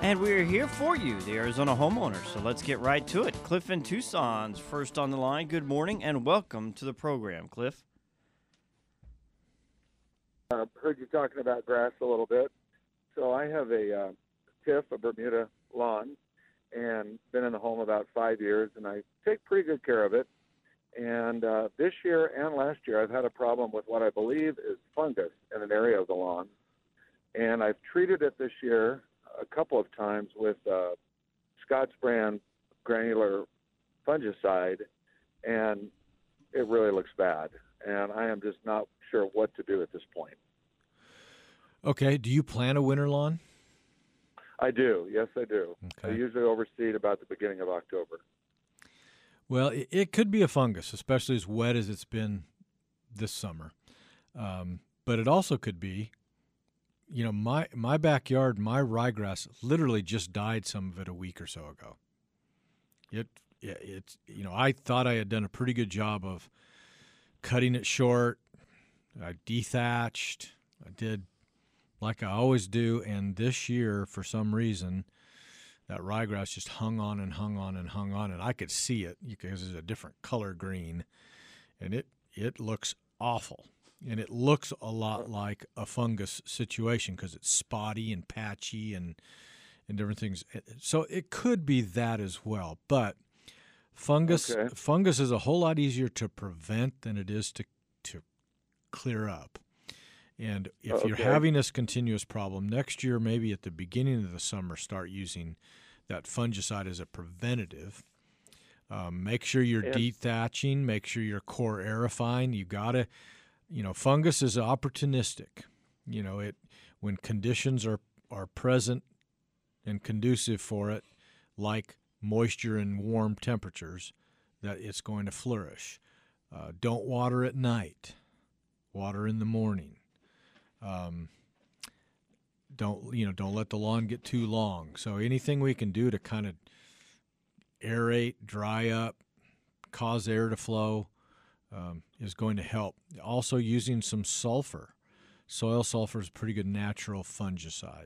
And we're here for you, the Arizona homeowners. So let's get right to it. Cliff in Tucson's first on the line. Good morning and welcome to the program, Cliff. Heard you talking about grass a little bit. So I have a TIF, a Bermuda lawn, and been in the home about 5 years, and I take pretty good care of it. And this year and last year, I've had a problem with what I believe is fungus in an area of the lawn. And I've treated it this year a couple of times with Scott's brand granular fungicide, and it really looks bad. And I am just not sure what to do at this point. Okay. Do you plant a winter lawn? I do. Yes, I do. Okay. I usually overseed about the beginning of October. Well, it could be a fungus, especially as wet as it's been this summer. But it also could be, my backyard, my ryegrass literally just died some of it a week or so ago. I thought I had done a pretty good job of cutting it short. I dethatched. I did like I always do. And this year, for some reason, that ryegrass just hung on and hung on and hung on. And I could see it because it's a different color green. And it looks awful. And it looks a lot like a fungus situation because it's spotty and patchy and different things. So it could be that as well. But fungus is a whole lot easier to prevent than it is to clear up. And if you're having this continuous problem, next year, maybe at the beginning of the summer, start using that fungicide as a preventative. Make sure you're dethatching. Make sure you're core aerifying. You got to, fungus is opportunistic. When conditions are present and conducive for it, like moisture and warm temperatures, that it's going to flourish. Don't water at night. Water in the morning. Don't let the lawn get too long. So anything we can do to kind of aerate, dry up, cause air to flow is going to help. Also using some sulfur. Soil sulfur is a pretty good natural fungicide.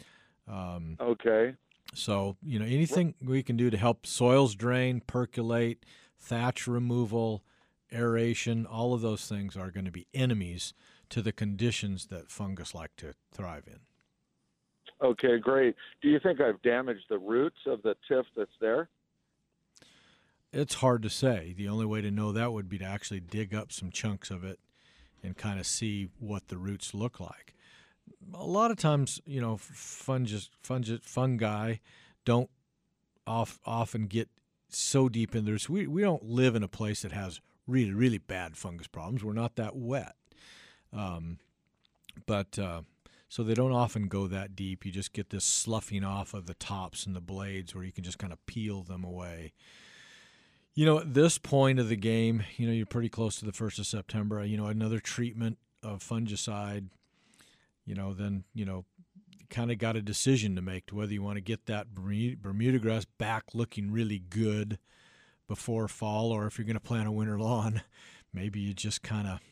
So, anything we can do to help soils drain, percolate, thatch removal, aeration, all of those things are going to be enemies to the conditions that fungus like to thrive in. Okay, great. Do you think I've damaged the roots of the TIF that's there? It's hard to say. The only way to know that would be to actually dig up some chunks of it and kind of see what the roots look like. A lot of times, fungi don't often get so deep in there. We don't live in a place that has really, really bad fungus problems. We're not that wet. So they don't often go that deep. You just get this sloughing off of the tops and the blades where you can just kind of peel them away. At this point of the game, you're pretty close to the 1st of September. Another treatment of fungicide, then, kind of got a decision to make to whether you want to get that Bermuda grass back looking really good before fall, or if you're going to plant a winter lawn, maybe you just kind of,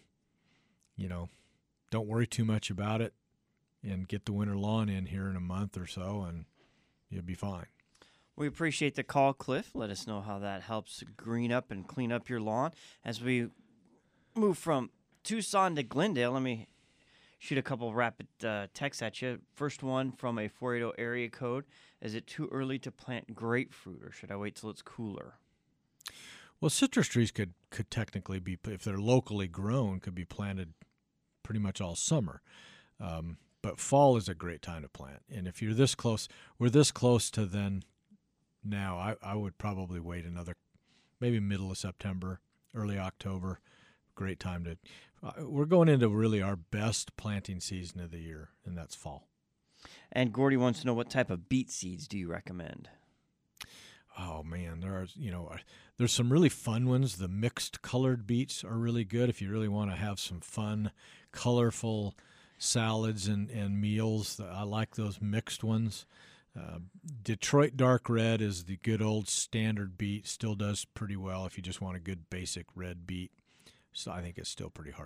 don't worry too much about it and get the winter lawn in here in a month or so, and you'll be fine. We appreciate the call, Cliff. Let us know how that helps green up and clean up your lawn. As we move from Tucson to Glendale, let me shoot a couple of rapid texts at you. First one from a 480 area code. Is it too early to plant grapefruit, or should I wait till it's cooler? Well, citrus trees could technically be, if they're locally grown, could be planted pretty much all summer. But fall is a great time to plant. And if you're this close, we're this close to then now, I would probably wait another, maybe middle of September, early October. Great time to, we're going into really our best planting season of the year, and that's fall. And Gordy wants to know, what type of beet seeds do you recommend? Oh man, there's some really fun ones. The mixed colored beets are really good if you really want to have some fun, colorful salads and meals. I like those mixed ones. Detroit Dark Red is the good old standard beet. Still does pretty well if you just want a good basic red beet. So I think it's still pretty hard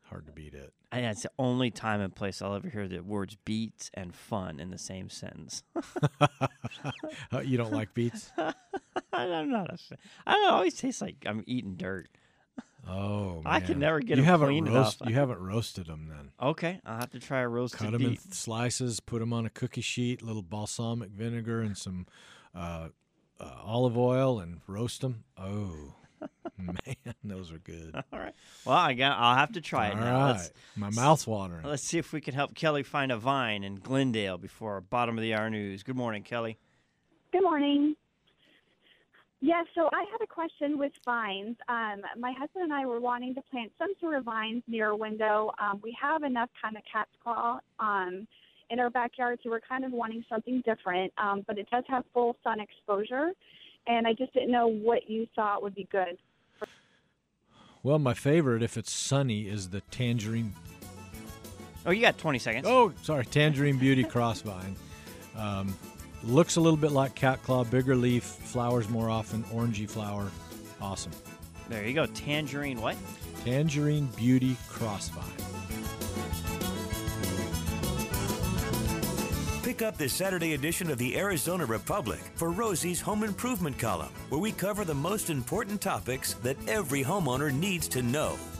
Hard to beat it. And it's the only time and place I'll ever hear the words beets and fun in the same sentence. You don't like beets? I'm not a fan. I don't know. It always tastes like I'm eating dirt. Oh, man. I can never get you them haven't cleaned enough. You haven't roasted them then. Okay, I'll have to try a roasted Cut them in beet. slices, put them on a cookie sheet, a little balsamic vinegar, and some olive oil, and roast them. Oh, man, those are good. All right. Well, I'll have to try it All now. right. My mouth's watering. Let's see if we can help Kelly find a vine in Glendale before our bottom of the hour news. Good morning, Kelly. Good morning. Yes, so I had a question with vines. My husband and I were wanting to plant some sort of vines near a window. We have enough kind of cat's claw in our backyard, so we're kind of wanting something different, but it does have full sun exposure, and I just didn't know what you thought would be good. Well, my favorite, if it's sunny, is the tangerine. Oh, you got 20 seconds. Oh, sorry, tangerine beauty crossvine. Looks a little bit like cat claw, bigger leaf, flowers more often, orangey flower. Awesome. There you go. Tangerine what? Tangerine beauty crossvine. Pick up this Saturday edition of the Arizona Republic for Rosie's Home Improvement column, where we cover the most important topics that every homeowner needs to know.